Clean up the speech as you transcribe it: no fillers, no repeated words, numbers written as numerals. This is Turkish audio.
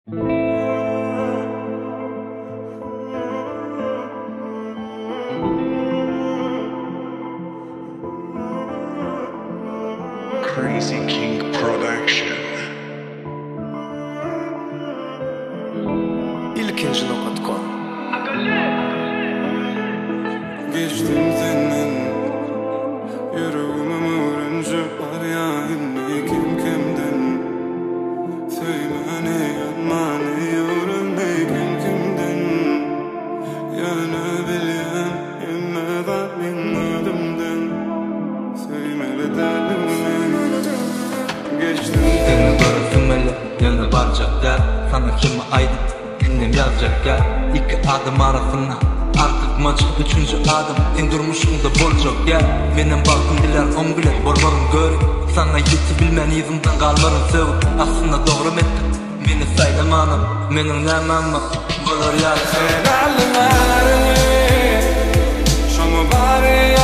Crazy King Production. İlkinci nokta.com. Geçtim senden, yüreğime vurunca var ya inni kim kimden. Söyle ne yanma ne yorun ne kim kimden. Yana bilyen inne da minadımdan. Söyle derdim geçtim seni bölsünmeli yanı barcak der. Sana kimi aydın dindim yazacak gel. İki adım arasında artık maçı üçüncü adım. Sen durmuşsun da bolcak gel. Benim baktım diler on güler borbarım görün. Sana yeti bilmen yüzümden kalmarım sevip. Aslında doğru ettim beni saydım anam. Benim nemem bak bulur yarı. Sen alın şamı bari